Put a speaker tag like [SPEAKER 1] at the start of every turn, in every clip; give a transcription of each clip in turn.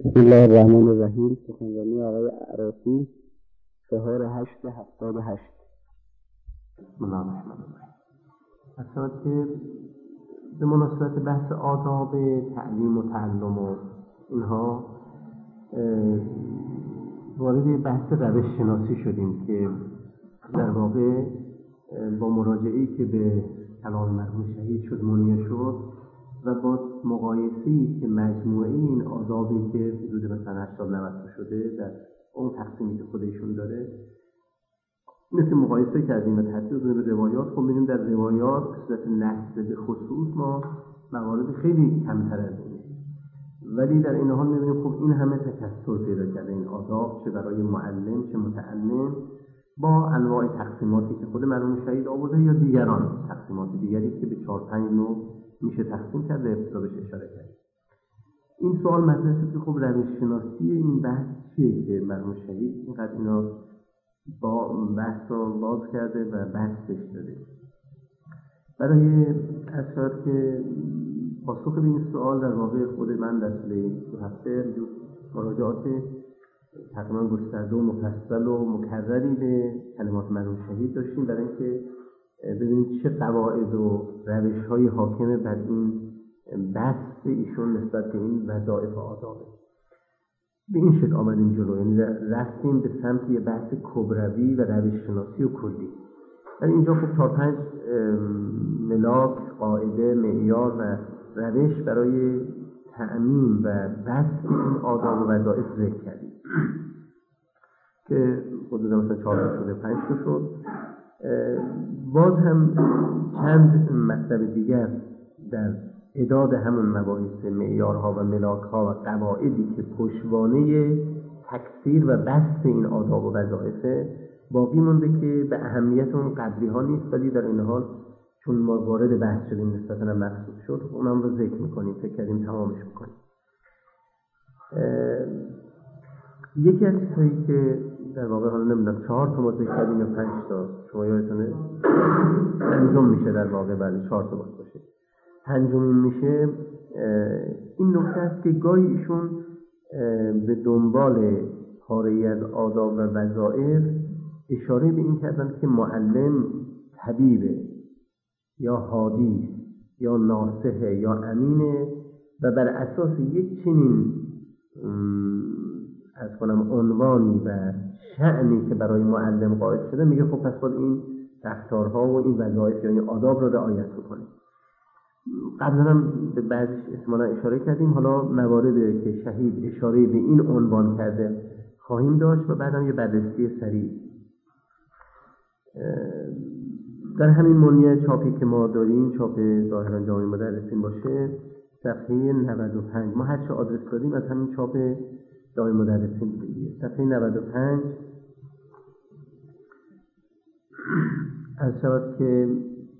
[SPEAKER 1] بسم الله الرحمن الرحیم. سخنرانی آقای عراقی 4/8/78.
[SPEAKER 2] بسم الله الرحمن الرحیم. اصلا که به مناسبت بحث آداب تعلیم و تعلم و اینها وارد بحث روش شناسی شدیم که در واقع با مراجعه‌ای که به کلام مرحوم شهید شد منیه شد و با مقایسه‌ای که مجموعه این آدابی که حدود مثلا 80-90 شده در اون تقسیمی که خودشون داره مثل مقایسه کردیم و تحصیل به روایات. خب می‌بینیم در روایات به صورت نص به خصوص ما موارد خیلی کمتر از اینه، ولی در این حال می‌بینیم خب این همه تکثر پیدا کرده این آداب، چه برای معلم چه متعلم، با انواع تقسیماتی که خود مرحوم شهید آورده یا دیگران تقسیمات دیگری که به 4-5 نوع میشه تقسیم کرده، ابتدا بهش اشاره کرد. این سوال مطرح شد که خب روش شناسی این بحث چیه که مرحوم شهید اینقدر اینا با بحث رو باز کرده و بحثش داده. برای اصلا که پاسخ به این سوال در واقع خود من در طول 2 هفته مراجعات تقریبا گسترده و مفصل و مکرری به کلمات مرحوم شهید داشتیم برای اینکه ببینیم چه قواعد و روش‌های حاکم بر این بحث ایشون نسبت به این وظایف و آدابه. به این شکل آمدیم جلو، یعنی رفتیم به سمت یه بحث کبروی و روش شناسی و کلی. در اینجا خب 4-5 ملاک، قاعده، معیار و روش برای تعمیم و بسط این آداب و وظایف ذکر کردیم که حدود مثلا 4 شده 5 شد. باز هم چند مطلب دیگر در اعداد همون مباحث معیارها و ملاکها و قواعدی که پشتوانه تکثیر و بسط این آداب و وظایف باقی مونده که به اهمیت اون قدری ها نیست، ولی در این حال چون ما وارد بحث شدیم نسبتاً مقصود شد اونم رو ذکر میکنیم، فکر کردیم تمامش میکنیم. یکی از چیزهایی که در واقع حالا نمیدونم 4 تا ما ذکر کردیم یا 5 تا، شما یادتونه 5م میشه در واقع، بله 4 تا باشه. 5مین میشه این نکته است که گاهی ایشون به دنبال پاره‌ای از آداب و وظایف اشاره به این کردن که معلم طبیبه یا هادی یا ناصحه یا امینه و بر اساس یک چنین از کنم عنوانی و شأنی که برای معلم قائل شده میگه خب پس باید این رفتارها و این وظایف یا این آداب رو رعایت بکنه. قبلا هم به بعضیش احتمالاً اشاره کردیم، حالا مواردی که شهید اشاره به این عنوان کرده خواهیم داشت و بعدم یه بررسی سریع. در همین منیه چاپی که ما داریم، چاپ ظاهرا جامعه مدرسین باشه، صفحه 95 ما هر چه آدرس دادیم از همین چاپ جامعه مدرسین بودیم. صفحه 95 از شود که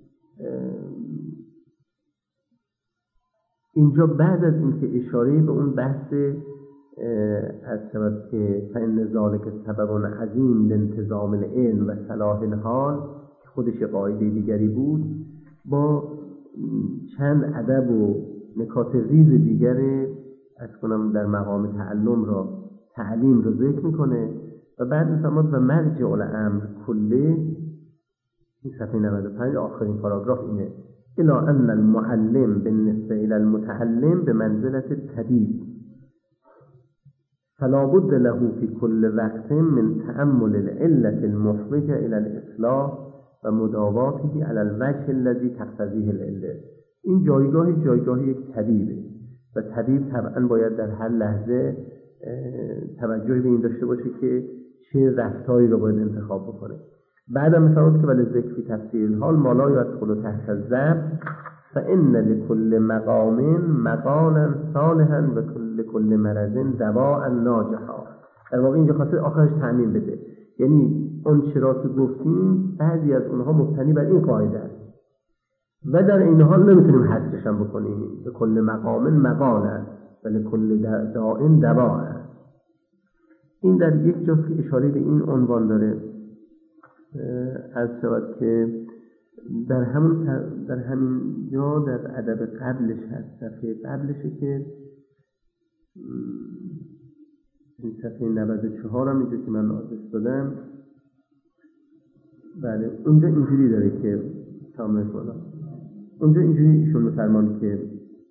[SPEAKER 2] اینجا بعد از اینکه اشاره به اون بحث از شود که فإن ذلک سبب عظیم لانتظام العلم و صلاح الحال که خودش قاعده دیگری بود، با چند ادب و نکات ریز دیگر از کنم در مقام تعلیم رو ذکر میکنه و بعد میفرماد و مرجع الامر کله، این صفحه 95 آخرین پاراگراف اینه، الی ان المعلم بالنسبه الی المتعلم بمنزلة الطبیب فلا بد له في كل وقت من تأمل العلة المحوجة الى الاصلاح و مداواته على الوجه الذي تقتضیه العله. این جایگاه یک طبیبه و طبیب طبعا باید در هر لحظه توجه به این داشته باشه که چه رفتاری رو باید انتخاب بکنه. بعدم مثلا که ولی ذکر فی تفسیر الحال ما لا یدخل تحت الضبط فإن لكل مقام مقالا صالحا و لكل مرض دواء ناجحا. در واقع اینجا خاصه آخرش تعمیم بده، یعنی اون چرا که گفتیم بعضی از اونها مبتنی بر این قاعده است و در این حال نمیتونیم حذفش هم بکنیم. به کل مقام مقالا و لكل داء دواء. این در یک جا که اشاره به این عنوان داره از شود که در همین جا در ادب قبلش هست، صفحه قبلشه که این صفحه 94 هم اینجا که من آدرس دادم، بله اونجا اینجوری داره که تامل کنم. اونجا اینجوری ایشون می‌فرمان که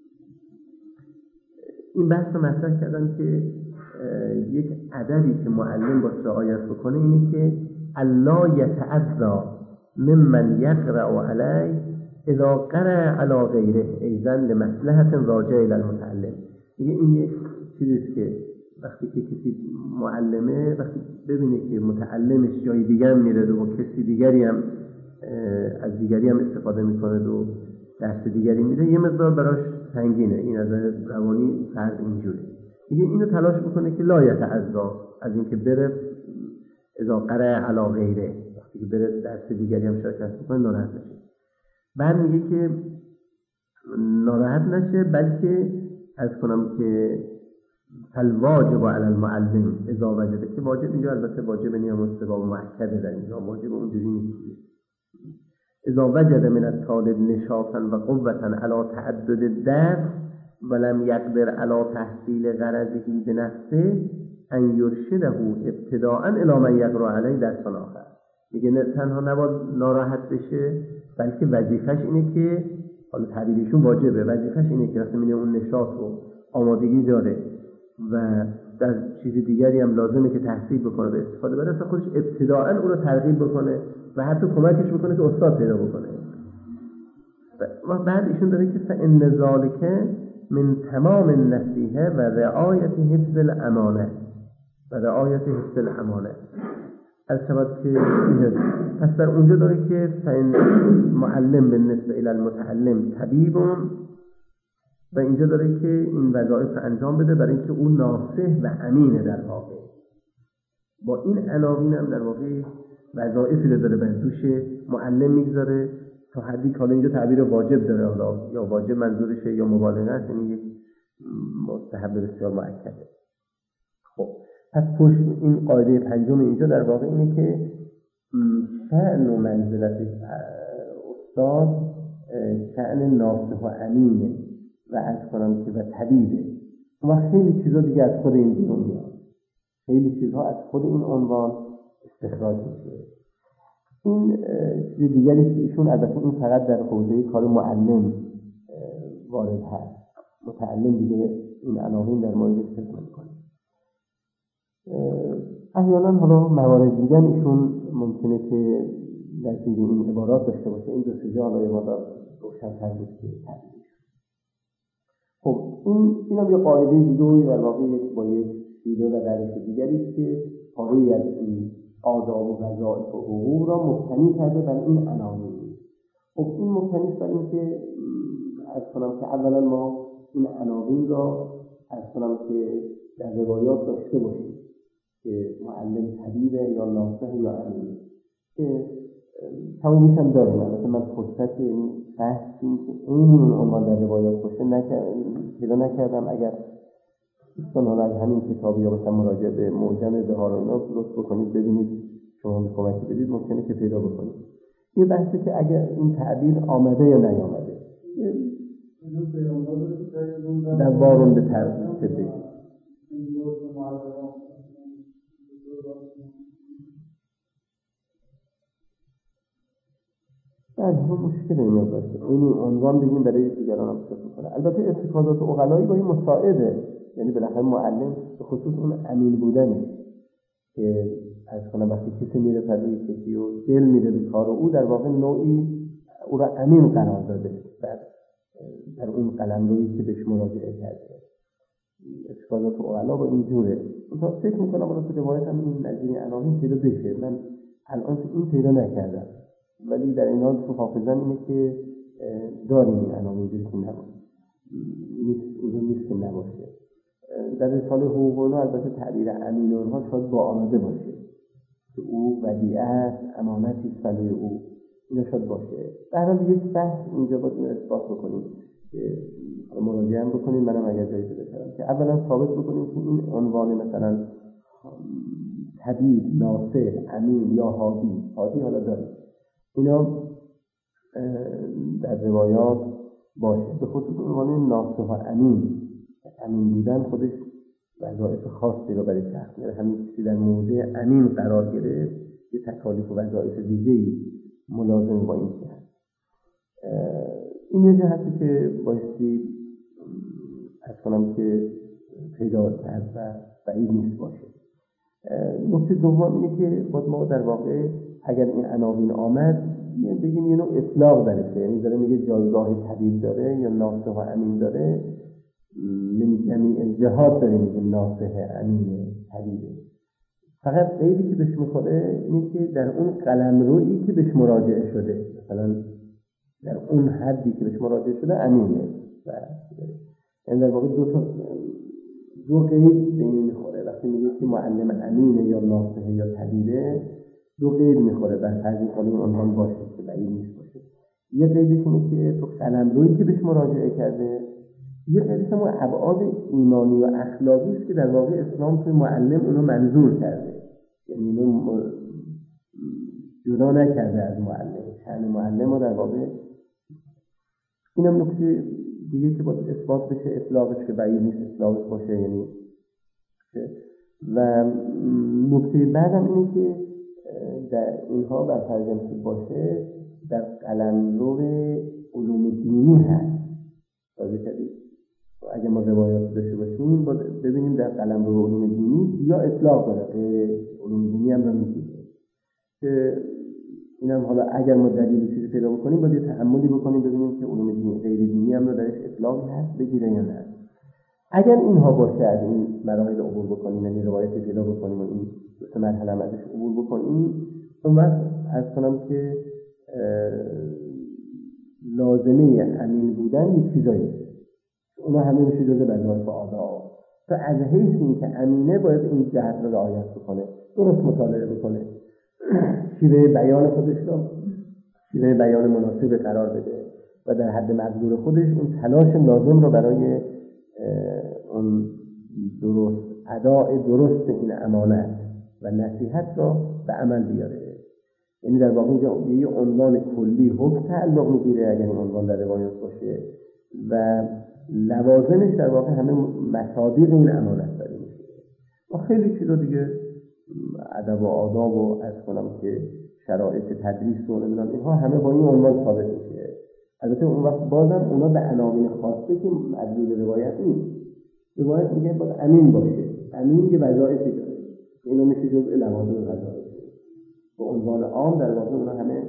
[SPEAKER 2] این بحث رو مطرح کردن که یک ادبی که معلم باید رعایت بکنه اینه که الا یتعذا ممن یقرأ علیه اذا قرأ علی غیره ایضا لمصلحة راجعة الی المتعلم. دیگه این یک چیزیست که وقتی که کسی معلمه وقتی ببینه که متعلمش جای دیگر میره و کسی دیگری هم از دیگری هم استفاده میکنه و درس دیگری میده، یه مقدار براش سنگینه، این از روانی فرد اینجوره. دیگه اینو تلاش میکنه که لا یتعذا، از اینکه بره اذا قرأ علی غیره، وقتی که بره درس دیگری هم شرکت میکنه ناراحت نشه. بعد میگه که ناراحت نشه، بلکه از کنم که فالواجب علی المعلم اذا وجد، که واجب اینجا البته واجب نیام استباب مؤکده در اینجا، واجب اونجوری نیست. اذا وجد من الطالب نشاطا و قوة علی تعدد الدرس ولم يقدر على تحصیل غرضه بنفسه ان یرشده ابتداء الی من یقرأ علیه درس آخر. میگه نه تنها نباید ناراحت بشه، بلکه وظیفش اینه که، حالا تعبیرشون واجبه، وظیفش اینه که وقتی اون نشاط و آمادگی داره و در چیز دیگری هم لازمه که تحصیل بکنه به استفاده بره، اصلا خودش ابتداء اون رو ترغیب بکنه و حتی کمکش بکنه که استاد پیدا بکنه. و بعد ایشون داره که فإن ذلک من تمام النصیحه و رعایت حفظ الامانه از سبب که پس در اونجا داره که فإن معلم بالنسبه الی المتعلم طبیب، و اینجا داره که این وظایف رو انجام بده برای اینکه اون ناصح و امینه. در واقع با این عناوین هم در واقع وظایفی رو داره بر دوش معلم میگذاره تا حدی که حالا اینجا تعبیر واجب داره، حالا یا واجب منظورشه یا مبالغه است، یعنی یک مستحب بسیار مؤکده. خب پس پشت این قاعده پنجم اینجا در واقع اینه که شأن و منزلت استاد شأن ناصح و امینه و از کنم که و طبیبه. و خیلی چیزا دیگه از خود این بیرون میاد، خیلی چیزها از خود این عنوان استخراج میشه. این چیز دیگری که ایشون البته این فقط در حوزه کار معلم وارد هست، متعلم دیگه این عناوین در موردش فکر میکنه. احیانا حالا موارد دیگه ایشون ممکنه که در زیر این عبارات داشته باشه، این دو سه جا حالا یه مقدار روشن‌تر بود که تعبیرش. خب این هم یه قاعده دیگه در واقع با یک شیوه و روش دیگری که پاره از این آداب و وظایف و حقوق را مبتنی کرده بر این عناوین. خب این مبتنی است بر اینکه از کنم که اولا ما این عناوین را از کنم که در روایات داشته باشیم که معلم طبیبه یا ناصح یا امین، که تمامیش هم داریم. البته من فرصت این بحثی که این عنوان در روایات باشه پیدا نکردم. اگر دوستان حالا از همین کتابی یا مثلا مراجعه به معجم بهار و اینا لطف بکنید ببینید، شما می کمکی بدید ممکنه که پیدا بکنید. یه بحثی که اگر این تعبیر آمده یا نیامده در وارون به تعبیر بگید. از هم مشکل این باشه این عنوان بگیم برای دیگران هم استفاده کنه. البته ارتکازات عقلایی با این مساعده، یعنی بالاخره معلم به خصوص اون امین بودنه که از کنم وقتی کسی میره پروی کسی و دل میره به کار او، در واقع نوعی او را امین قرار داده در اون قلمرویی که بهش مراجعه کرده. ارتکازات عقلا با این جوره. من فکر میکنم اون تو روایت هم این نظیر عناوین پیدا بشه. من الان این پیدا نکردم، ولی در این حال تو حافظم اینه که داریم این عناوین که نیست که نباشه. در رساله حقوق البته تعبیر امین اونها شاید با آمده باشه که او ودیعت امانتی است برای او، اینا شاید باشه. در حال یک بحث اینجا باید این اثبات بکنیم که مراجعه هم بکنیم، منم اگر جایی پیدا کردم که اولا ثابت بکنیم که این عنوان مثلا طبیب، ناصح، امین یا هادی حالا داریم، اینا در روایات باشه. به خصوص عنوان ناصح و امین بودن خودش وظایف خاصی رو برای شخص میاره. همین کسی در موضع امین قرار گرفت یه تکالیف و وظایف دیگه‌ای ملازم با این که هست. این یه جهتی که بایستی از کنم که پیدا کرد و بعید نیست باشه. نکته دوم اینه که باید ما در واقع اگر این عناوین آمد بگیم یه نوع اطلاق درشه، یعنی داره میگه جایگاه طبیب داره یا ناصح و امین داره، من جمیع الجهات داره میگه ناصح امین طبیبه. فقط قیدی که بهش میخوره اینه که در اون قلمرویی که بهش مراجعه شده، مثلا در اون حدی که بهش مراجعه شده امینه و یعنی در واقع دو قید به این میخوره. وقتی میگه که معلم امینه یا ناصحه یا طبیبه، دو قید میخوره بر فرض این عنوان باشه که بعید نیست باشه. یه قیدش اینه که تو قلمرویی که بهش مراجعه کرده، یه قیدش هم ابعاد ایمانی و اخلاقی است که در واقع اسلام توی معلم اونو منظور کرده، یعنی اینو جدا نکرده از معلم، شأن معلم رو در واقع. اینم نکته دیگه که باید اثبات بشه اطلاقش که بعید نیست اطلاقش باشه. یعنی و نکته بعدم اینه که در اینها بر فرض که باشه در قلمرو علوم دینی هست. اگه ما روایات داشته باشیم باید ببینیم در قلمرو علوم دینی یا اطلاق داره که علوم دینی هم رو میگیره که اینم حالا اگر ما دلیل چیزی پیدا بکنیم باید تأملی بکنیم ببینیم که علوم دینی غیر دینی هم رو درش اطلاقی هست بگیره یا نه. اگر اینها باشه از این مراحل عبور بکنیم، یعنی روایت پیدا بکنیم و این دو سه مرحله هم ازش عبور بکنیم، اون وقت از کنم که لازمه امین بودن یه چیزایی اونا همه میشه جزء وظایف آداب. تو از حیث این که امینه باید این جهت رو رعایت بکنه، درست مطالعه بکنه، شیوه بیان خودش رو شیوه بیان مناسب قرار بده و در حد مقدور خودش اون تلاش لازم رو برای اون درست اداء درست این امانت و نصیحت رو به عمل بیاره. یعنی در واقع اینجا یه عنوان کلی حکم تعلق میگیره اگر این عنوان در روایات باشه و لوازمش در واقع همه مصادیق این امانت داره میشه و خیلی چیزا دیگه ادب و آداب و از کنم که شرایط تدریس و نمیدونم اینها همه با این عنوان ثابت میشه. البته اون وقت بازم اونا به عناوین خاصه که مدلول روایت نیست. روایت میگه باید امین باشه، امین یه وظایفی داره، اینو میشه جزء لوازم وظایف. به عنوان عام در واقع اونا همه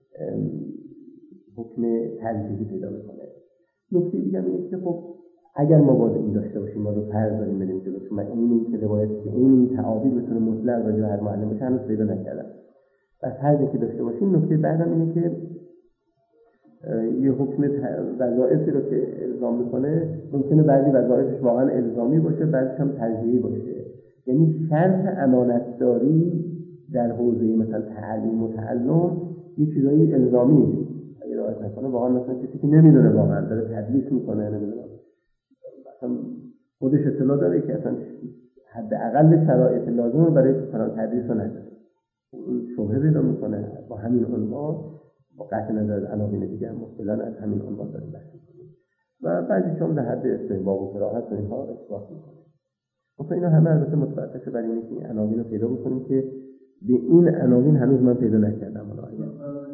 [SPEAKER 2] حکم ترجیحی پیدا میکنه. نکته دیگه اینه که خب اگر ما باید این داشته باشیم ما رو فرض داریم بریم جلو، چون من این که روایت که این تعابیر بتونه مطلق راجع به هر معلم باشه هنوز پیدا نکردم. پس فرضی که داشته باشیم نکته بعدم اینه که یه حکم وظایفی رو که الزام میکنه ممکنه بعضی وظایفش واقعا الزامی باشه بعضیش هم ترجیحی باشه. یعنی شرط امانتداری در حوزه مثلا تعلیم و تعلم یه چیزایی الزامی اگه رعایت نکنه واقعا مثلا کسی که نمیدونه واقعا داره تدریس میکنه نمیدونم مثلا خودش اطلاع داره که اصلا حداقل شرایط لازم رو برای تدریس رو نداره، شبهه پیدا میکنه با همین عنوان با قطع نظر از عناوین دیگه هم مختلفاً از همین عنوان داریم بحث میکنیم و بعضیش هم در حد استحباب و کراهت و اینها اثبات میکنه. مثلا اینا همه البته متوقفه برای اینه که این عناوین رو پیدا بکنیم که به این عناوین هنوز من پیدا نکردم. حالا اگر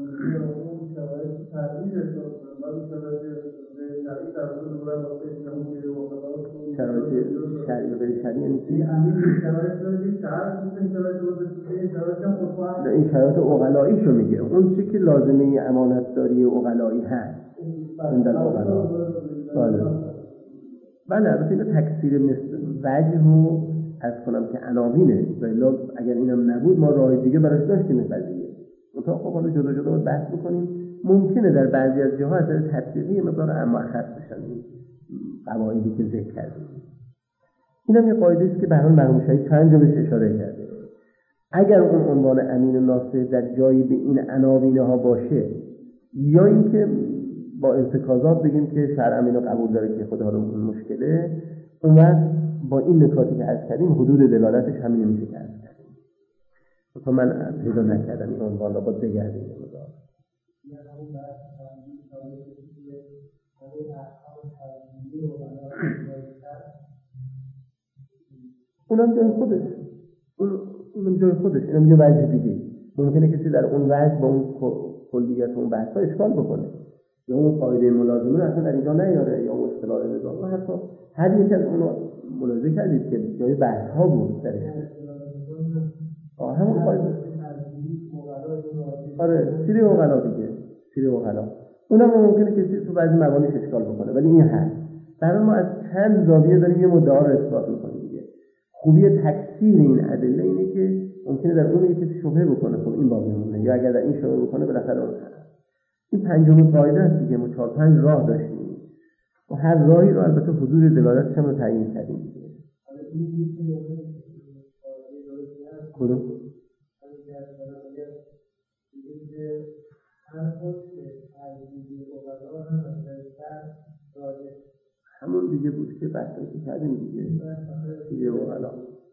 [SPEAKER 2] شرایط شرعی و غیر شرعی یعنی چی؟ این شرایط عقلاییشو میگه، اون چی که لازمه امانتداری عقلایی هست این در عقلا. بله البته اینو تکثیر وجه رو از کنم که عناوینه و اگر اینم نبود ما راه دیگه براش داشتیم قضیه. منتها خب حالا جدا جدا بحث بکنیم. ممکنه در بعضی از جاها از تطبیقی مقدار اما خاص بشن این قواعدی که ذکر کردیم. اینم یه قاعده است که به هر حال مرحوم شهید چند جا بهش اشاره کرده. اگر اون عنوان امین و ناصح در جایی به این عناوینه ها باشه یا اینکه با ارتکازات بگیم که شرع امینو قبول داره که خود حالا اون مشکله، اون وقت با این نکاتی که عرض کردیم حدود دلالتش همین میشه که عرض کردیم. مثلا من پیدا نکردم این عنوان رو باید بگردیم اونم جای خودش، اونم جای خودش، اینم یه وجه دیگه. ممکنه کسی در اون وجه با اون کلیت اون بحثا اشکال بکنه، یا اون قاعده ملازمه اصلا در اینجا نیاره، یا اون اصطلاح نظام، و حتی هر یک از اونو ملاحظه کردید که جای بحث ها بود درش. همون قاعده آره سیره اوغلا دیگه، سیره اوغلا اونم ممکنه کسی تو بعضی موانعش اشکال بکنه، ولی این هست. در ما از چند زاویه داریم یه مدعا رو اثبات می‌کنیم دیگه. خوبی تکثیر این ادله اینه که ممکنه در اون یکی شبهه بکنه، خب این باقی مونه، یا اگر در این شبهه بکنه بالاخره اون هست. این پنجمین قاعده است دیگه. ما 4-5 راه داشتیم و هر راهی رو البته حدود دلالتش هم رو تعیین کردیم دیگه. کدوم؟ همون دیگه بود که بحثی که کردیم دیگه اوغلا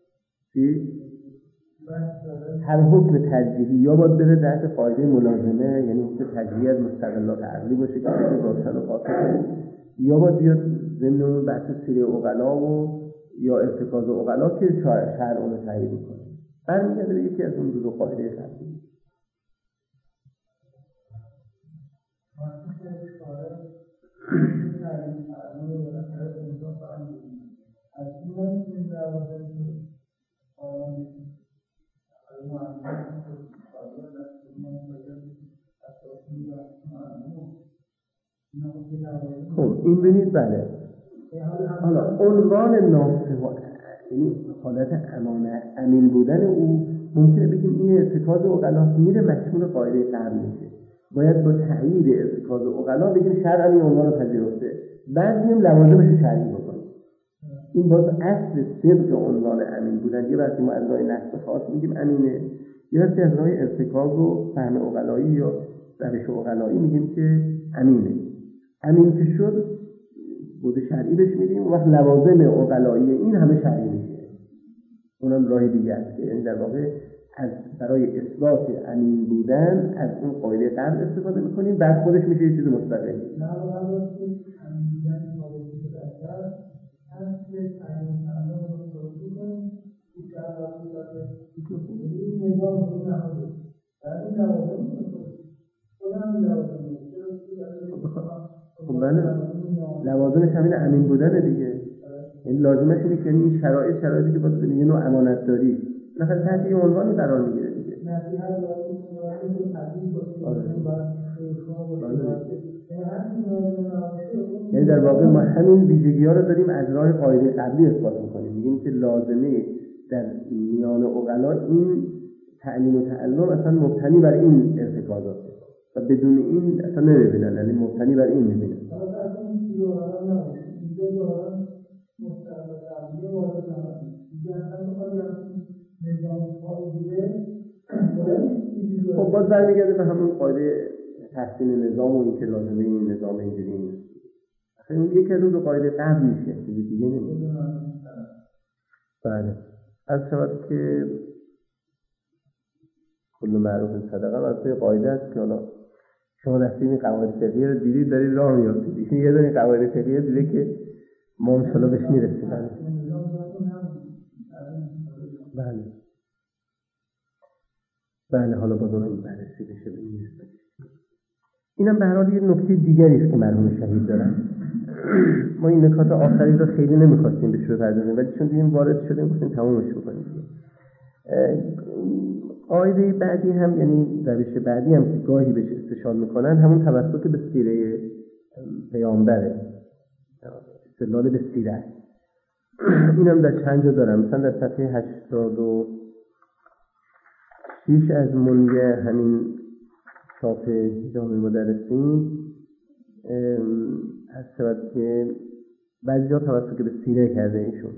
[SPEAKER 2] هر حکم ترجیحی یا باید بره تحت قاعده ملازمه، یعنی حکم ترجیحی از مستقلات عقلی باشه که روشن و قاطع، یا باید بیاد ضمن اون بحث سیره اوغلا و یا ارتکاز اوغلا که شرع اون رو تایید می‌کنه. برمیگرده به یکی از اون دو قاعده قبلی. خب این ببینید بله. حالا عنوان ناصح یعنی حالت امین بودن او ممکنه بگیم این ارتکاز اوغلا میره مشمول قاعده قبل میشه. باید با تأیید ارتکاز اوغلا بگیم شرع این عنوان رو پذیرفته، بعد بگیم لوازمش رو شرعی بکنیم. این باز اصل صدق عنوان امین بودن. یه وقتی ما از راه نصب خاص میگیم امینه، یه وقتی از راه ارتکاز و فهم اوغلایی یا روش اوغلایی میگیم که امینه. امین که شد بود شرعی بهش میدیم و وقت لوازم اوغلایی این همه شرعی میشه. اونم راه دیگه است که یعنی در واقع از برای اثبات امین بودن از اون قاعده قبل استفاده میکنیم، بعد خودش میشه یه چیز مستقل. خب بله لوازمش همین امین بودن دیگه. این لازمش اینه که این شرایطی که باید یه نوع امانت داری مثلا تحت یه عنوانی قرار میگیره دیگه. یعنی در واقع ما همین ویژگی‌ها رو داریم از راه قاعده قبلی اثبات می‌کنیم. میگیم که لازمه در میان اوغلا این تعلیم و تعلم اصلا مبتنی بر این ارتکازاته و بدون این اصلا نمی‌بینن، یعنی مبتنی بر این می‌بینن. خب باز برمیگرده به همون قاعده تحسین نظام و این که لازمه این نظام اینجوری نیست. اصلا اون یکی از اون دو قاعده قبل میشه، چیزی دیگه نمیشه. بله از شود که کل معروف صدقه از قاعده است که حالا شما دستی این قواعد فقهی رو دیدید دارید راه میافتید. یه دونه قواعد فقهی دیده که ما ان شاء الله بهش میرسیم. بله بله حالا با اون بررسی بشه ببینید. اینم به هر حال یه نکته دیگری است که مرحوم شهید دارن. ما این نکات آخری رو خیلی نمی‌خواستیم بهش بپردازیم، ولی چون دیدیم وارد شدیم گفتیم تمومش بکنیم. قاعده بعدی هم یعنی روش بعدی هم که گاهی بهش استشهاد میکنن همون توسط به سیره پیامبره، استدلال به سیره. اینم در چند جا دارم، مثلا در صفحه 86 از منیه همین چاپ جامع مدرسین هست که بعضی جا توسط به سیره کرده ایشون.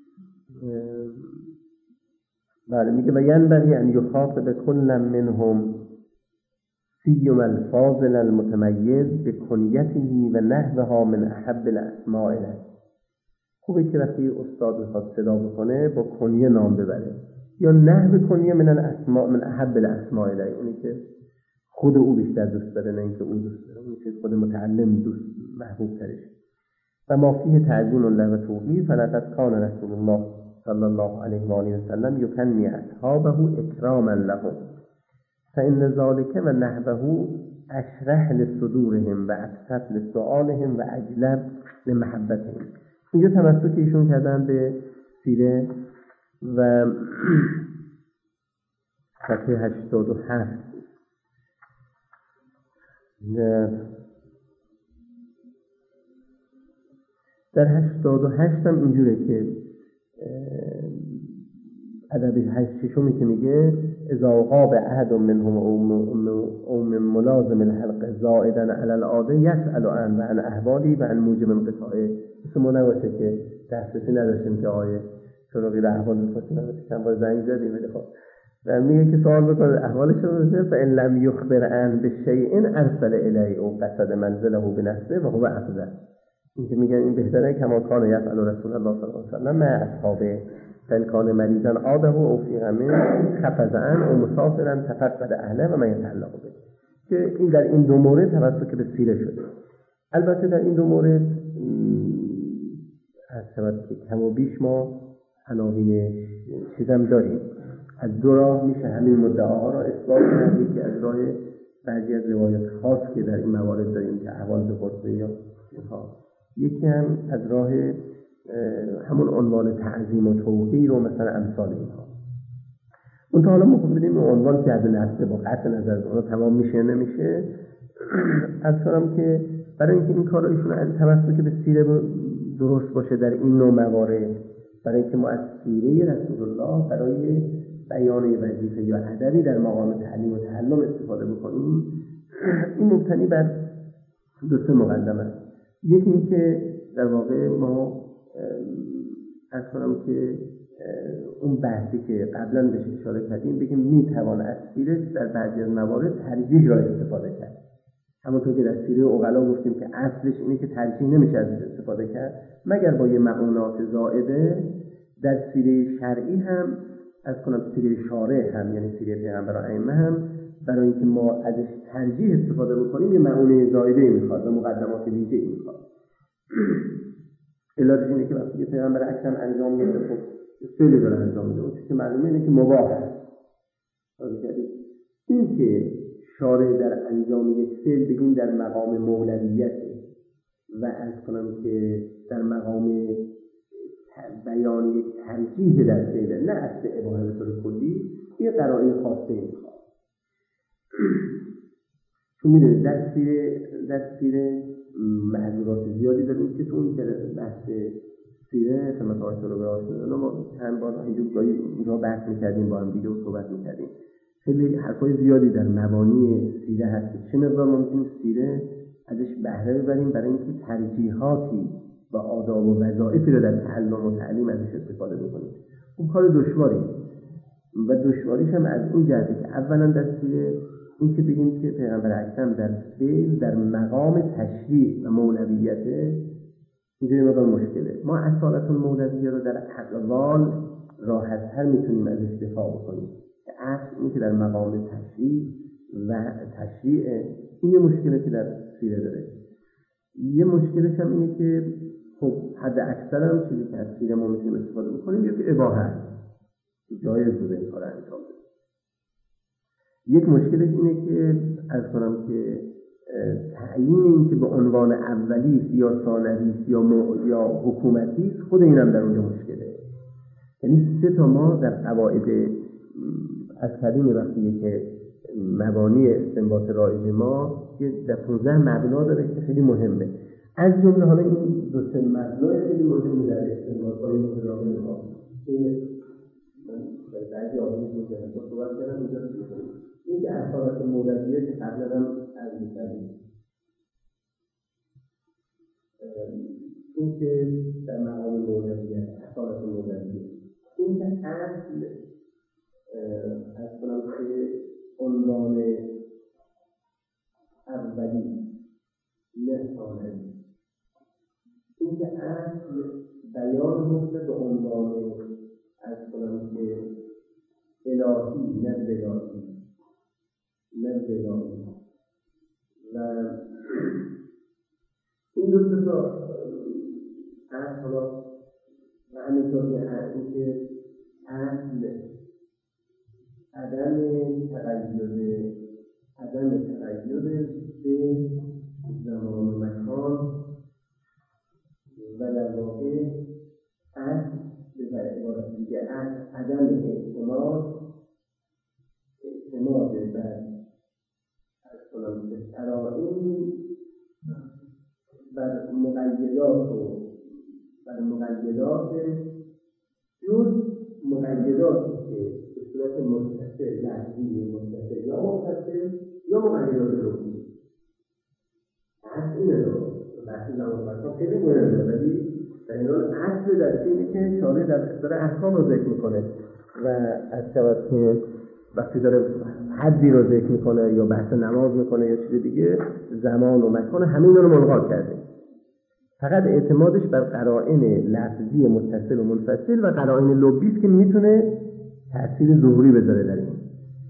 [SPEAKER 2] بله میگه و ینبغی ان یخاطب کل منهم سیم الفاضل المتمیز بکنیته و نحوها من احب الاسماء الیه. خوبه که وقتی استاد میخواد صدا بکنه با کنیه نام ببره یا نحو کنیه من الاسماء من احب الاسماء الیه، اونی که خود او بیشتر دوست داره نه اینکه او دوست داره، اونی که خود متعلم دوست محبوب ترش. و ما فیه تعظیم له و توقیر فلقد کان رسول الله صلی الله علیه و آله و سلم یکنی اصحابه اکراما لهم فإن ذلك و نحوه اشرح لصدورهم و ابسط لسؤالهم و اجلب لمحبتهم. اینجا تمسک ایشون کردن به سیره و صفحه 87 در 88 هم اینجوره که ادب 86 که میگه اذا غاب احد منهم او من ملازم الحلق زائدا علی العاده یسأل عن احوالی و عن موجب انقطاعه. مثل ما نباشه که دسترسی نداشتیم که آقای شروقی در احوال میخواستیم چند بار زنگ زدیم ولی خب و میگه که سوال بکنه احوالش رو بزنه فإن لم يخبر عن بشیء ارسل الیه او قصد منزله بنفسه و هو افضل. این که میگن این بهتره کما کان یسأل رسول الله صلی الله علیه و سلم مع اصحابه فإن کان مریضا عاده او فی غم خفض عنه او مسافرا تفقد اهله و من يتعلق به. که این در این دو مورد توسط به سیره شده. البته در این دو مورد از سبب که کم و بیش ما عناوین چیزم داریم. از دو راه میشه همین مدعاها را اثبات کرد. که از راه بعضی از روایات خاص که در این موارد داریم که احوال بپرسه یا یکی هم از راه همون عنوان تعظیم و توقیر و مثلا امثال اینها. اون تا حالا ما ببینیم عنوان که از نفسه با قطع نظر اون تمام میشه نمیشه. از کنم که برای اینکه این کار ایشون از توسط به سیره درست باشه در این نوع موارد، برای اینکه ما از سیره رسول الله برای بیان وظیفه یا هدفی در مقام تعلیم و تعلم استفاده بکنیم، این مبتنی بر دو سه مقدمه است. یکی این که در واقع ما از کنم که اون بحثی که قبلا بهش اشاره کردیم بگیم میتوان از سیره در بعضی از موارد ترجیح را استفاده کرد. همونطور که در سیره عقلا گفتیم که اصلش اینه که ترجیح نمیشه ازش استفاده کرد مگر با یه معنات زائده. در سیره شرعی هم از کنم سیره شارع هم یعنی سیره پیغمبر و ائمه هم برای اینکه ما ازش ترجیح استفاده بکنیم یه معنی زائده میخواد و مقدمات ویژه‌ای میخواد. علتش اینه که وقتی پیغمبر اکرم انجام میده خب فعلی داره انجام میده اون که معلومه اینه که مباح است. این که شارع در انجام یک فعل بگیم در مقام مولویت و از کنم که در مقام بیان یک ترجیح در فعل نه اصل اباحه به طور کلی یه قرائن خاصه میخواد. چون میدونید در سیره معذورات زیادی داریم که تو اون بحث سیره مثلا آشنا به آشنا ما چند بار اینجا بحث میکردیم با هم دیگه صحبت میکردیم. خیلی حرفای زیادی در مبانی سیره هست که چه مقدار ممکنه سیره ازش بهره ببریم برای اینکه ترجیحاتی و آداب و وظایفی رو در تعلم و تعلیم ازش استفاده بکنیم. اون کار دشواری و دشواریش هم از این جهته که اولا در سیره این که بگیم که پیغمبر اکرم در فعل در مقام تشریع و مولویت اینجوری مقدار مشکله. ما اصالت المولویه رو در اقوال راحت‌تر میتونیم ازش دفاع بکنیم. اصل اینه که در مقام تشریع این یه مشکلی که در سیره داره. یه مشکلش هم اینه که خب حد اکثر هم چیزی که از سیره ما میتونیم استفاده بکنیم یکی اباحه است. جایز بوده این کار انجام بده. یک مشکلش اینه که از کنم که تعیین این که به عنوان اولی یا ثانوی یا حکومتی خود اینم در اونجا مشکله. یعنی سه تا ما در قواعد از کلیم وقتیه که مبانی استنباط رایج ما در 15 مبنا داره که خیلی مهمه. از جمله حالا این دو سه مبنا خیلی مهمه در استنباط‌های متداول ما که در بعضی آدمی که در صحبت کردن اینجا می‌کنیم. این که اصالت مولویه که قبلا هم عرض می‌کردیم. این که در مقام مولویه اصالت مولویه این که اصل از کنم که عنوان اولی نه ثانوی این که اصل بیان حکم به عنوان از کنم که الهی نه بلاهی و این دو تا اصل حالا و همینطور که اصل عدم تغییر به زمان و مکان و در واقع اصل به عبارت دیگه عدم اعتماد بر قرائن بر مقیدات جز مقیداتی که به صورت متصل لفظی متصل یا متصل یا مقیدات لفظی اصل اینه رو بحث زمان مکان خیلی مهمه، ولی در این حال اصل در اینه که شارع داره احکام رو ذکر میکنه و از شود که وقتی داره حدی رو ذکر میکنه یا بحث نماز میکنه یا چیز دیگه زمان و مکان همین رو ملغا کرده، فقط اعتمادش بر قرائن لفظی متصل و منفصل و قرائن لغوی است که میتونه تأثیر ظهوری بذاره در این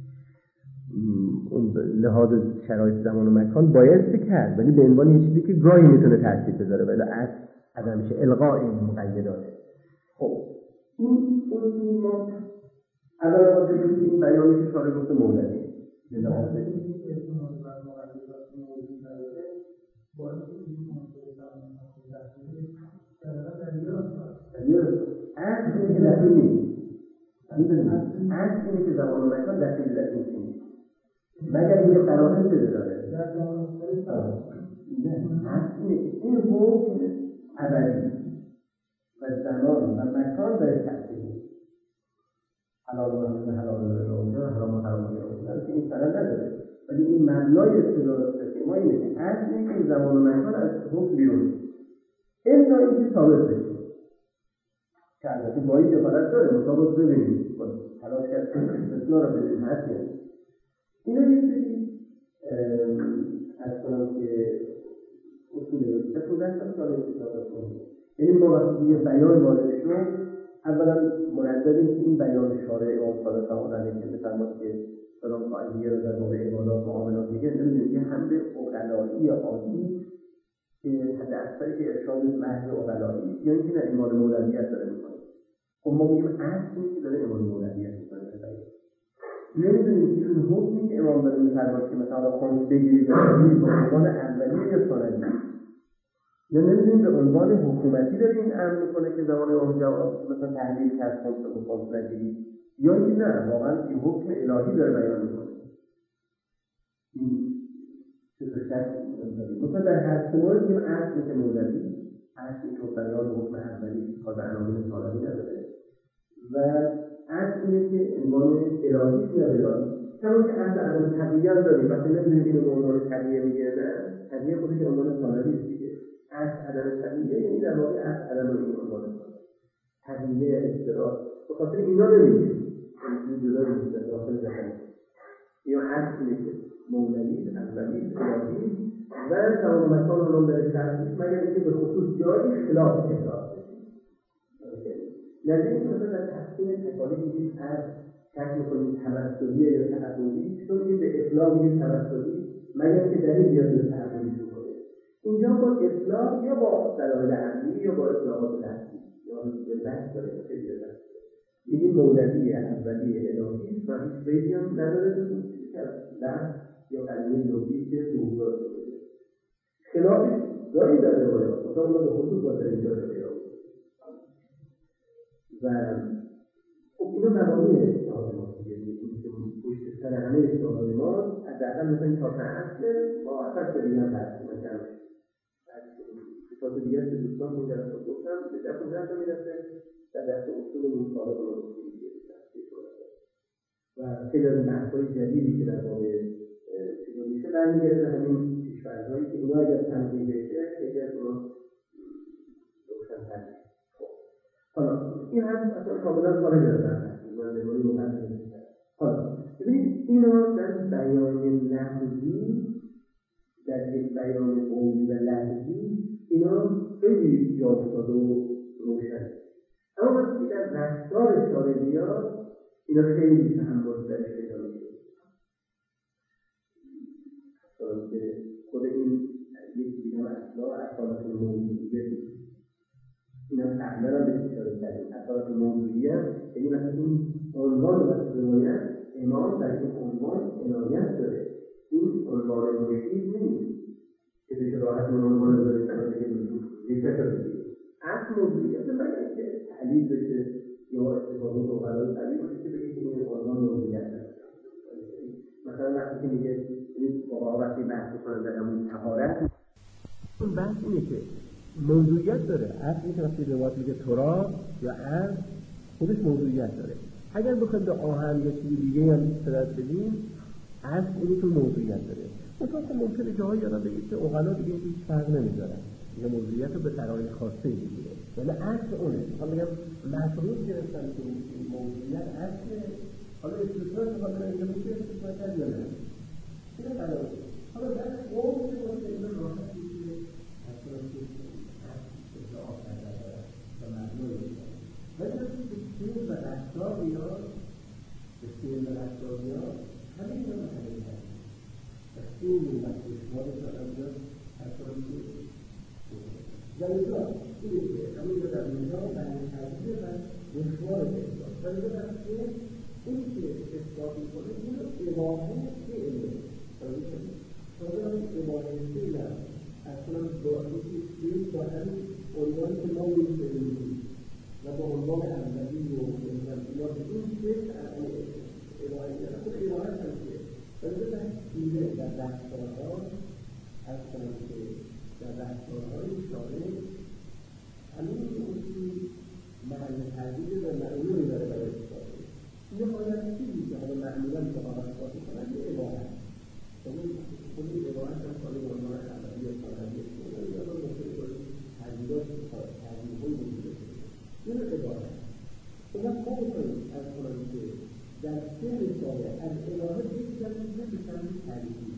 [SPEAKER 2] اون لحاظ شرایط زمان و مکان بایستی کرد، ولی به عنوان یه چیزی که گاهی میتونه تأثیر بذاره ولی از عدمش الغاء این مقیداته. خب این ما اول وقتی این بیانی که شارع گفته مولدی اصل اینه که دخیل نیست، اصل اینه که زمان و مکان دخیل در این نیست مگر اینکه قرائن بده داره. اصل اینه که این حکم ابدی و زمان و مکان داره تأثیر نیست، حلال و حرام که این سند نداره، ولی این مبنای اصطلاح که ما اینه که اصل اینه که زمان و مکان از حکم بیرون این اینکه ثابت بشه که البته با این جفالت داره مطابق ببینیم تلاش کردیم استثناء رو ببینیم هستی اینا یه سری از کنم که اصول رو بسازن سال استفاده کنیم. یعنی ما وقتی یه بیان وارد شد اولا منظریم که این بیان شارع امام صادق علیه که بفرماد که فلان قاعده رو در مورد عبادات معاملات میگه نمیدونیم که حمد عقلایی عادی که حد اکثری که ارشاد محض عقلایی یا اینکه نه ایمان مولویت داره میکنه. خب ما میگیم اصلی که داره ایمان مولویت میکنه نمیدونیم که این حکمی که امام داره میفرماد که مثلا خمس بگیرید به عنوان اولیه یا ثانویه یا نمیدونیم به عنوان حکومتی داره این امر میکنه که زمان امام جواد مثلا تحلیل کرد خمس نگیرید یا اینکه نه واقعا این حکم الهی داره بیان میکنه. مثلا در هر مورد که اصلی که مولوی اصلی که بیان حکم اولی خاص عناوین ثانوی نداره و اصلی که عنوان الهی نداره. چون که اصل عدم طبیعی هم داریم وقتی نمیدونیم اینو به عنوان طبیعی میگه نه طبیعی خودش عنوان ثانوی است دیگه. اصل عدم طبیعی یعنی در واقع اصل عدم این عنوان طبیعی استراحت به خاطر اینا نمیگه این جدا نیست داخل ذهن یا اصلی که مولوی اولی الهی و تمام مکان اونم در شرطی مگر اینکه به خصوص جایی خلاف احساس بشید. نظری که مثلا در تقسیم تکالیف میگید از شک میکنید توسلی یا تعبدی چون میگید به اطلاق میگید توسلی مگر که دلیل بیاد به تعبدی شروع کنه. اینجا با اطلاق یا با دلایل عقلی یا با اطلاقات لفظی یا به بحث داره خیلی داره میگید مولوی اولی الهی و هیچ بیتی هم نداره که لفظ یا کلمه لغوی که ظهور شده خلافش داری در روایات مثلا اونا به خصوص با در اینجا شده و خب اینو مبانی اشتهاد ماست دیگه که پشت سر همه اشتهاد ماست حداقل مثلا این چهار اصل با اصل دیگه هم تقسیم کردن کتاب دیگه که دوستان اون درس رو گفتم به درس اون درس میرسه در درس اصول مطالعه رو دیگه و خیلی از بحث‌های جدیدی که در واقع چیزا میشه برمیگرده به همین کشورهایی که اونا اگر تنظیم بشه خیلی از اونا روشن‌تر میشه. حالا این هم اصلا کاملا خارج از بحث هست من به نوعی مقدمه می‌کنم. حالا ببینید اینا در بیان لفظی در یک بیان قولی و لفظی اینا خیلی جا افتاده و روشن، اما وقتی در رفتار شارع بیاد اینا خیلی تحمل درش پیدا میشه. که خود این یک بیان اصلا موجودیه این هم قبلا هم بهش اشاره کردیم. اثرات موضوعیت یعنی مثلا این عنوان و روایت امام در این عنوان عنایت داره. این عنوان مفید نیست که به راحت عنوان داره تناسب یک فکر اصل موضوعیت مگر که تحلیل بشه یا استفاده رو قرار تعلیل بشه که بگه که این عنوان موضوعیت داره. مثلا وقتی که میگه این واقعا وقتی بحث میکنه در همون طهارت، اون بحث اینه که موضوعیت داره. اصلی که وقتی روایت میگه تراب یا عرض خودش موضوعیت داره. اگر بخوایم به آهن یا چیزی دیگه هم صدت بدیم اصل اینه که موضوعیت داره. مثلا ممکنه جاهایی آدم بگه که عقلا دیگه هیچ فرق نمیذارن، دیگه موضوعیت رو به قرائن خاصه میگیره، ولی اصل اونه. میخوام بگم مفهوم گرفتن که موضوعیت اصله. حالا استثناء که حالا اینجا میشه استثناء کرد یا نه اینه قرار. حالا در قوم که باشه این راحت میشه اصلا که اصلا آخر داره و معنی میشه. ولی وقتی به سیر و رفتار میاد، به سیر و رفتار میاد همین رو محلی کرد و سیر و رفتار میاد اصلا میشه جلسا اینه که همین رو در اینجا برای تحضیل و مشوار احساس ولی رو در سیر این که اثبات میکنه این رو اباحه فعله. حالا اباحه فعله اصلا با این با همین عنوان که ما می‌کنیم و با عنوان اولی و انتظار این فعل اباحه فعله خود اباحه هسته. ولی در سیره در رفتارها اصلا که در رفتارهای شاره همین اصول محل تحضیل و معلومی داره برای استفاده. یه حالت چیزی که حالا معمولا به آقا استفاده کنن یه عبارت خود این عبارت هم کاری عنوان عملی و فرهنگی کنه یا با ممکنه کنه تحضیلات تحضیل‌های موجوده کنه این عبارت اما ما بکنیم از کنم که در سه رساله از الهه بگذاریم که بسنده تحریفی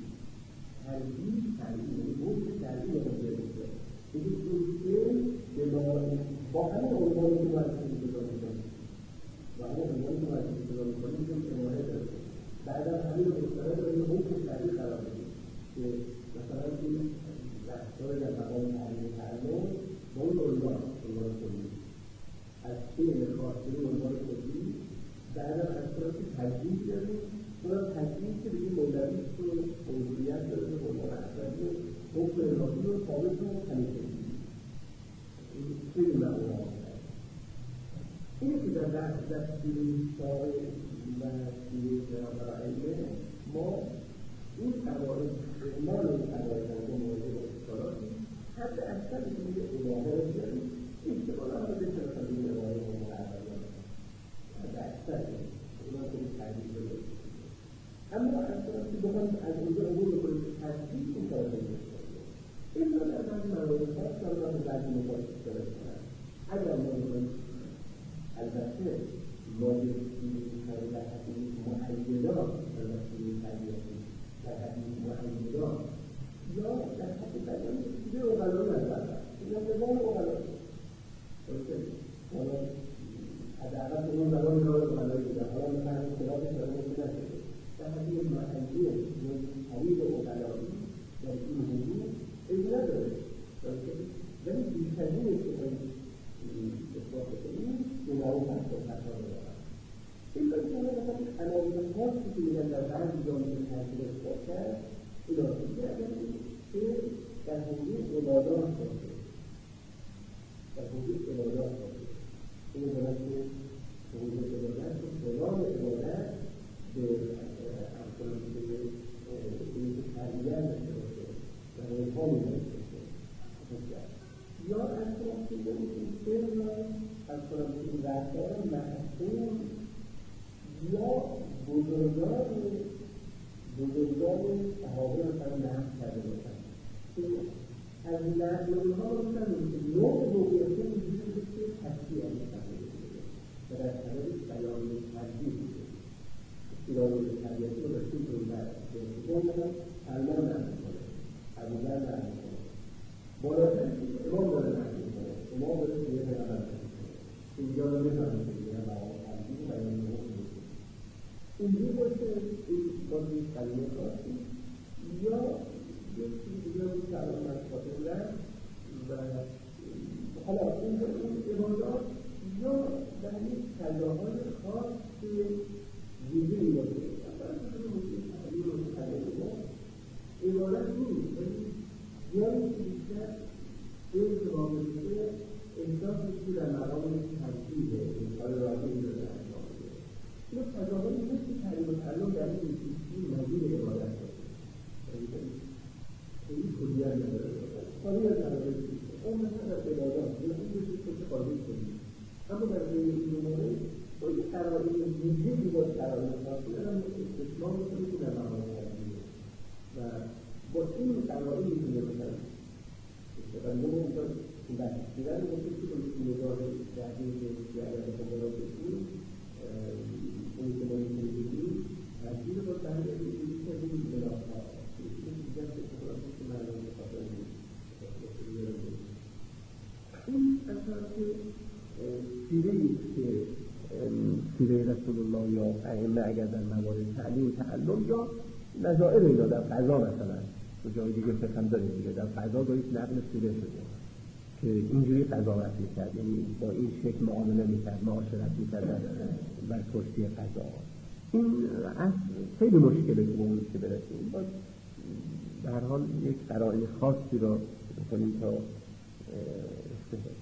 [SPEAKER 2] یعنی بود که تحریفی رو بگذاره بگید این سه با همه عنوانی که باید کنیم و همه عنوانی که باید کنیم که اماره داره. بعد از همین مستقل داریم حکم تحریف قرار بدیم که مثلا این رفتار در مقام تحریف تعلم با اون عنوان کنیم از فعل خاصی عنوان کنیم. بعد از اصلا که تجدید داریم اونم تجدید که بگیم مولویست و موضوعیت داره به عنوان اصلی حکم الهی و ثابت و همیشه این خیلی معمول اینه که در دستگیری ساقه و دستگیری برایمه ما این قواعد اعمال این قواعد در مورد اختلاطی حتی اصلا میگه الهه رو داریم احتمال هم بده که اصلا این الهه رو معرضان حتی اصلا اونا کنی تحریف رو داریم. اما اصلا که بخوام از اونجا عبور بکنیم که تصدیق این کار رو این رو در بعضی موارد خاص در بعضی مباحث داره کنند. اگر ما بخوایم البته ماجرسی در حدیث محیدات در حدیث محیدات یا در حدیث بیان چیزی اقلایی نظر یا نظام اقلایی حالا حداقل اون زمان نظام اقلایی بودن حالا مثلا خلافش در ممکن نشده در حدیث محیدات یا حدیث اقلایی در این حدود ایدی نداره ولی بیشترینش که اثبات کنیم اونها هم خطا دارن. این باید که همه مثلا عناوین خاصی که میگن در بعضی جامعه تحصیل اثبات کرد اینا که اگر این که در حدود عبادات باشه در حدود عبادات باشه این باید که حدود عبادت و سلام عبادت به افکار که این که تربیه داشته باشه و روحانی داشته باشه یا اصلا که این سر را از کنم این رفتار محسوم یا بزرگان صحابه مثلا نحن کرده باشن از نحن ها مثلا نوع موقعیتی وجود که تصدیح میکنه و در طرف بیان تجدید بیان تجدید رو رسول رو در علمان نحن کنه علمان نحن کنه بالاتر امام داره نحن کنه امام داره سیه پیغمبر اینجا رو میفهمید که دیگه مقام تنظیم و بیان نمون اینجور باشه این بازی کلمه خاصی یا یکی دیگه بود که الان من خاطر و حالا اینجا این قرائن ویژه‌ای با قرائن خاصی هم استثناء می‌کنه که در مقام ترجیح و با این قرائن می‌تونه مثلا استفاده کنه که بحثیدن وقتی که اون نگاه جدید که اگر بخوام برای بسید اون که ما می‌تونیم بگیم ترجیح با تحلیل بگیم که این بلاها که دیگر استفاده کنه که مردم بخاطر این اصلا که سیره‌ای که سیره رسول الله یا ائمه اگر در موارد تعلیم و تعلم یا نظائر اینا در قضا مثلا و جای دیگه فقه داریم دیگه در قضا دارید نقل سیره شده که اینجوری قضاوت می‌کرد، یعنی با این شکل معامله می‌کرد، معاشرت می‌کرد بر کرسی قضا. این خیلی مشکله که به اون که برسیم. باید به هر حال یک قرائن خاصی را بکنیم تا استفاده.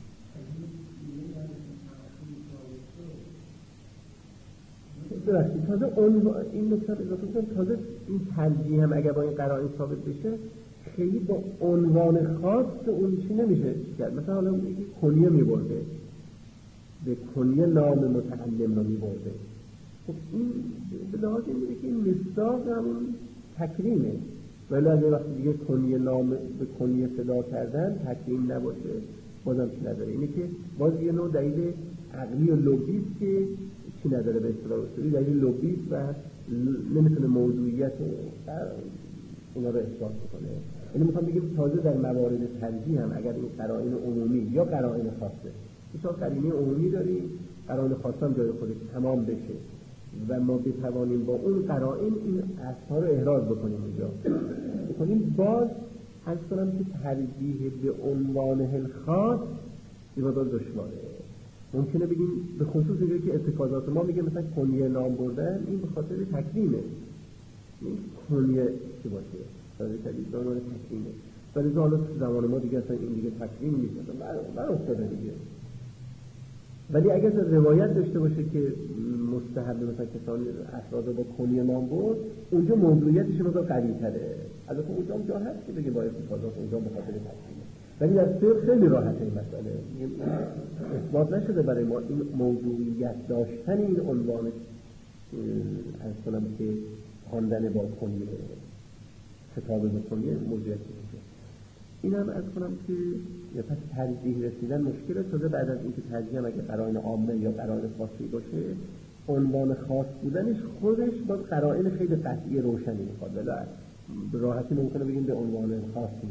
[SPEAKER 2] درسته تازه این نکته اضافه کنم، تازه این ترجیح هم اگر با این قرائن ثابت بشه خیلی با عنوان خاص اون چی نمیشه کرد. مثلا حالا میگه کنیه میبرده، به کنیه نام متعلم رو میبرده. خب این به لحاظ این میگه که این مصداق همون تکریمه، ولی از وقتی دیگه کنیه نام به کنیه صدا کردن تکریم نباشه بازم چی نداره. اینه که باز یه نوع دلیل عقلی و لوگیست که چی نداره به اصطلاح اصولی، دلیل لوگیست و نمیتونه موضوعیت اینا رو اثبات بکنه. یعنی میخوام بگم تازه در موارد ترجیح هم اگر این قرائن عمومی یا قرائن خاصه، مثلا قرینه عمومی داریم، قرائن خاصه هم جای خودش تمام بشه و ما بتوانیم با اون قرائن این اصلا رو احراز بکنیم اونجا بکنیم، باز از کنم که ترجیح به عنوان خاص ایوادار دشواره. ممکنه بگیم به خصوص اینجایی که اتفاقات ما میگه مثلا کنیه نام بردن این به خاطر تکریمه، این کنیه چی باشه برای تدید دانوان تکریمه، ولی حالا زمان ما دیگه اصلا این دیگه تکریم نیست، من افتاده دیگه. ولی اگر روایت داشته باشه که مستحب مثلا کسانی افراد با کنیه نام برد، اونجا موضوعیتش مقدار قوی‌تره. البته اونجا جا هست که بگه با اتفاقات اونجا به خاطر تکریمه، ولی در سر خیلی راحته این مسئله، اثبات نشده برای ما این موضوعیت داشتن این عنوان از کنم که خواندن با کنیه خطاب به کنیه موضوعیت میشه. این هم از کنم که یا پس ترجیح رسیدن مشکله. تازه بعد از اینکه ترجیح هم اگه قرائن عامه یا قرائن خاصی باشه، عنوان خاص بودنش خودش با قرائن خیلی قطعی روشنی میخواد، ولی راحتی ممکنه بگیم به عنوان خاصی.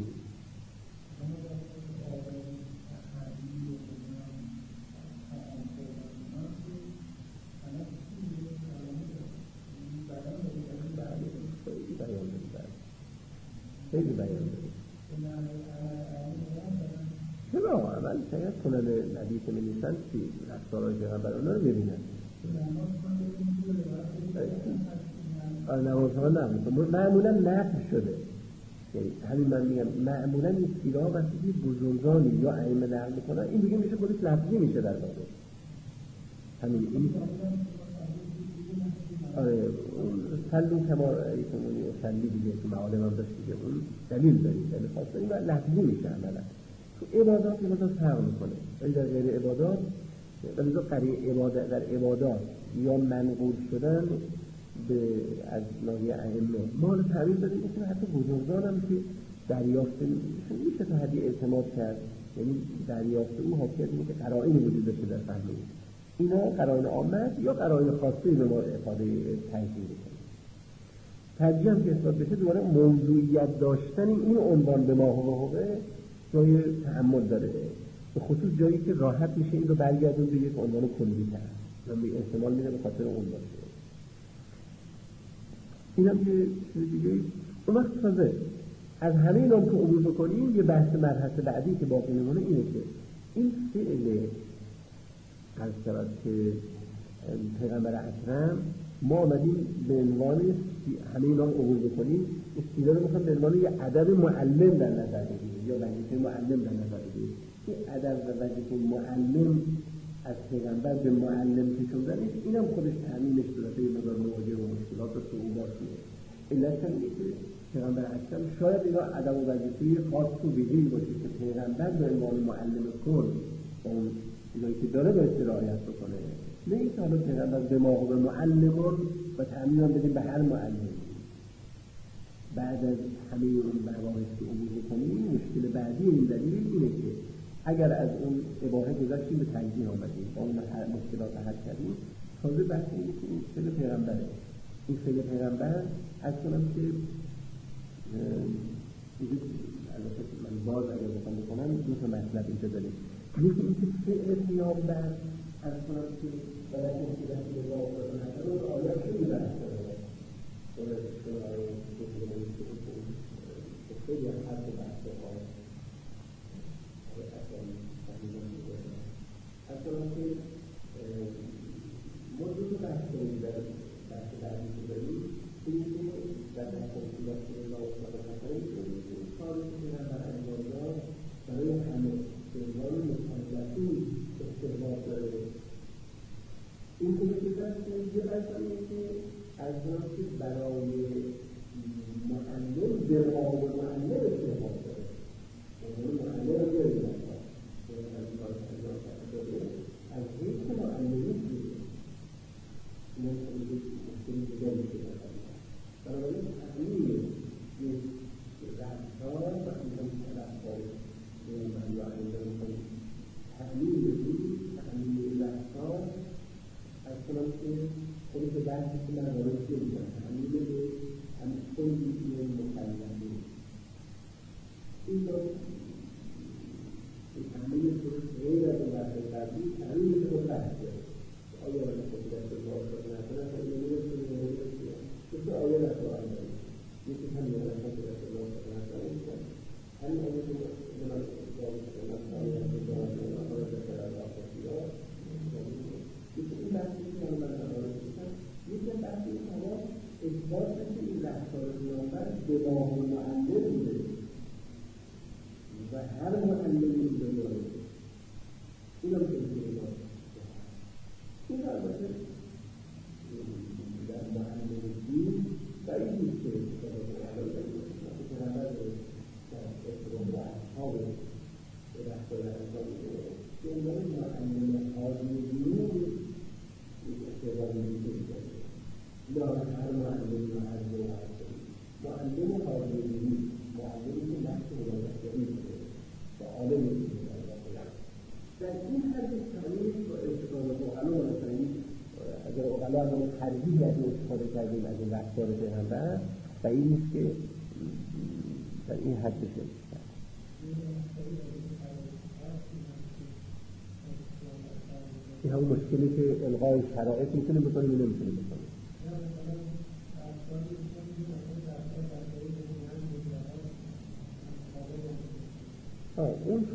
[SPEAKER 2] خیلی بیان داریم چرا عمل شاید کنن حدیث می‌نویسن که رفتارهای پیغمبر اونا رو ببینن. نوازها نقل معمولا نقل شده، یعنی همین من میگم معمولا این سیرها وقتی بزرگانی یا ائمه نقل میکنن این دیگه میشه خودش لفظی میشه در واقع. همین این آره اون سلو کما ایتمونی و سلی دیگه که معالم هم داشت دیگه اون دلیل دارید دلیل خاص دارید و لحظی میشه عملا. تو عبادات این مدار فرق میکنه، ولی در غیر عبادات ولی در عبادات یا منقول شدن به از ناحیه ائمه ما رو تعبیر داریم مثل حتی بزرگان هم که دریافت میشه تا حدی اعتماد کرد، یعنی دریافت او حاکیت اینه که قرائنی وجود داشته در فهم اینا قرائن عامه یا قرائن خاصی به ما افاده ترجیح میکنه. ترجیح هم که اثبات بشه دوباره موضوعیت داشتن این عنوان به ما حقوقه جای تعمل داره، به خصوص جایی که راحت میشه این رو برگردون به یک عنوان کلی تر من به احتمال میده به خاطر اون باشه. این هم یه چیز دیگه. اون وقت تازه از همه اینا که عبور بکنیم یه بحث مرحله بعدی که باقی میمونه اینه که این فعل از شود که پیغمبر اکرم ما آمدیم به عنوان همه اینا عبور بکنیم، استیلا رو میخوام به عنوان یه ادب معلم در نظر بگیریم یا وظیفه معلم در نظر بگیریم. این ادب و وظیفه معلم از پیغمبر به معلم کشوندنش اینم خودش تعمیمش داره یه مقدار مواجه و مشکلات و صعوباتی. علت اینه که پیغمبر اکرم شاید اینا ادب و وظیفه خاص و ویژه‌ای باشه که پیغمبر به عنوان معلم کل اون چیزایی که داره باید رعایت بکنه، نه اینکه حالا پیغمبر به ما و به معلمان و تعمیم هم بدیم به هر معلم. بعد از همه اون مباحث که عبور می‌کنیم مشکل بعدی این دلیل اینه که اگر از اون اباحه گذاشتیم به تنزیه آمدیم با اون مشکلات حل کردیم، تازه بحث اینه که این فعل پیغمبره. این فعل پیغمبر از کنم که البته من باز اگر بخوام بکنم دو تا مطلب اینجا داریم. یکی اینکه فعل پیغمبر از کنم که برای اینکه دستی به باقی رو آیات خیلی بحث داره. خیلی از حرف بحث ها اصلا که موضوع رو بحث کنیم در بحث بعدی که داریم این که در بحث کنیم که الله صلی الله علیه و این کاری که پیغمبر انجام داد برای همه استقلال مطلقی استقلال داره. این که یه بحث اینه که از که برای معلم درماغ و معلم استفاده داره. معلم رو بیاریم از هیچ معلمی شده. این از مشکلی دیگری که دارم. بنابراین تحلیل یک رفتار و این رفتار یا تحلیل رفتار از کنم که خودی که بحثی که من وارد شدیم تحلیل کلی این مکلفی این رو تحلیل درست غیر از اون بحث قبلی تحلیل که خود بحث داره آیا باید خودی دست رو باید کنه نکنه تا این رو کنه مثل آیا دست رو آن داریم یکی هم یه دست رو دست رو باید کنه همین آیا که من باید کنم آیا دست رو باید کنم آیا دست رو باید کنم یکی این بحثی که من وارد شدم یکی بحثی که اثبات که این رفتار پیامبر به ماه و معلم بوده و هر معلمی این داره این هم که این البته در معلم دین باید نیست که پیغمبر در احترام و اصحاب رفتار انسان که اونها معلم حاضر دین استقبال میکنه لا هر معلم معلم حاضری معلمی که نفس ولایت داری و عالم در این حد تعریف و استفاده اقلا مثلا اگر اقلا از اون ترجیح از استفاده کردیم از این رفتار پیغمبر و این نیست که در این حد بشه این همون مشکلی که الغای شرایط میتونه بکنیم و نمیتونه بکنیم. اون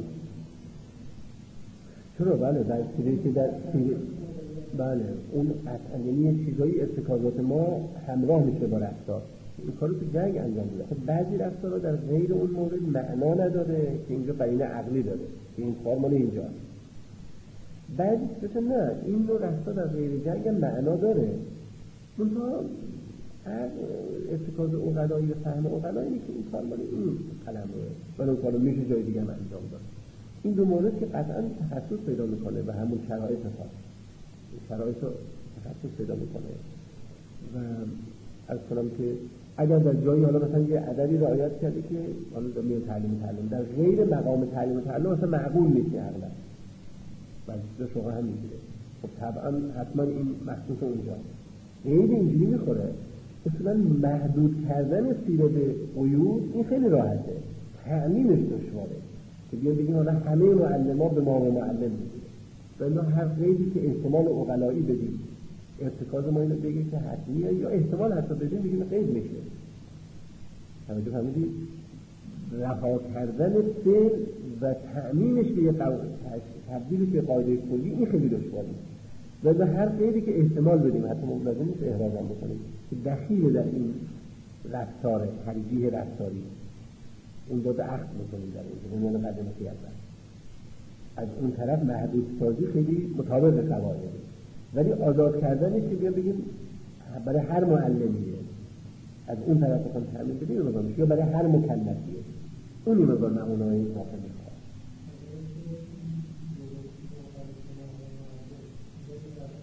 [SPEAKER 2] چرا بله در سیره که در سیره بله اون قطعا یعنی چیزایی ارتکازات ما همراه میشه با رفتار این کارو تو جنگ انجام میده. خب بعضی رفتارها در غیر اون مورد معنا نداره که اینجا قرینه عقلی داره که این کار مال اینجا بعضی چیزا نه این نوع رفتار در غیر جنگ معنا داره. منتها هر ارتکاز عقلایی و فهم عقلایی که این کار مال این قلم رو ولی اون کارو میشه جای دیگه انجام داد. این دو مورد که قطعا تخصص پیدا میکنه و همون شرایط هست شرایط رو تخصص پیدا میکنه و از کنم که اگر در جایی حالا مثلا یه عددی رعایت کرده که حالا در میان تعلیم در غیر مقام تعلیم مثلا معقول نیست عقلا بعضی شما هم میگیره خب طبعا حتما این مخصوص اونجا غیر اینجوری میخوره اصلا محدود کردن سیره به قیود این خیلی راحته تعمیمش دشواره که بیان بگیم حالا همه معلم‌ها به ما و معلم میگیره ولی هر قیدی که احتمال عقلایی بدیم ارتکاز ما اینو بگه که حتمیه یا احتمال حتی بدیم بگیم قید میشه توجه فهمیدید رها کردن فعل و تعمیمش به یه تبدیلش به قاعده کلی این خیلی دشواره و به هر قیدی که احتمال بدیم حتی ما لازم نیست احراز هم بکنیم که دخیل در این رفتار ترجیح رفتاری اون دو عقد میکنیم در این زمان قدم خیابت از اون طرف محدود سازی خیلی مطابق قواعده ولی آزاد کردنش که بیا بگیم برای هر معلمیه از اون طرف بخوام تعمین بدیم یا برای هر مکلفیه اون این مقدار معمولای واقع میخواد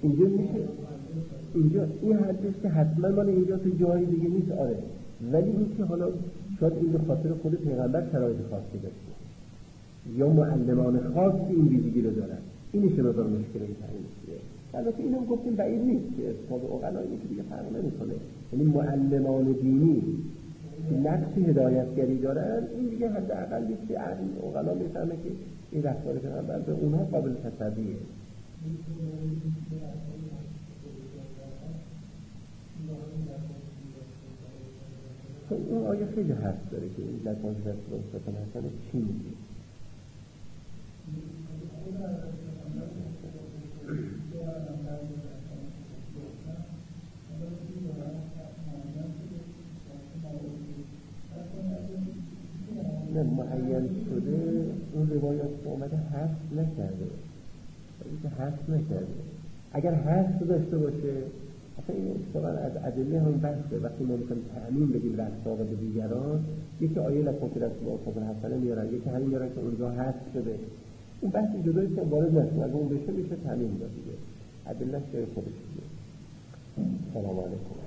[SPEAKER 2] اینجا میشه، اینجا این حدش که حتما مال اینجا تو جای دیگه نیست. آره، ولی این که حالا شاید این به خاطر خود پیغمبر شرایط خاصی داشته یا معلمان خاص این ویژگی رو دارن، اینشه مقدار مشکل این تعیینیه. البته اینم گفتیم بعید نیست که اصحاب عقلا اینه که دیگه فرق نمیکنه، یعنی معلمان دینی که نقش هدایتگری دارن، این دیگه حداقل نیست که عقلا میفهمه که این رفتار پیغمبر به اونها قابل تصدیه. خب اون آیه خیلی حرف داره که این لکان شد رسطان حسن چی میگه؟ نه معین شده اون روایات که اومده حذف نکرده، حذف نکرده. اگر حذف داشته باشه اصلا این اتفاقا از ادله هم بحثه. وقتی ما میخوایم تعمیم بدیم رفتار به دیگران، یکی آیه لکن فی رسول حسنه میارن، یکی همین میارن که اونجا حذف شده. اون بحث جدایی که وارد نشون، اگه اون بشه میشه تعمیم داد دیگه، ادلهش جای خودش دیگه. سلام علیکم.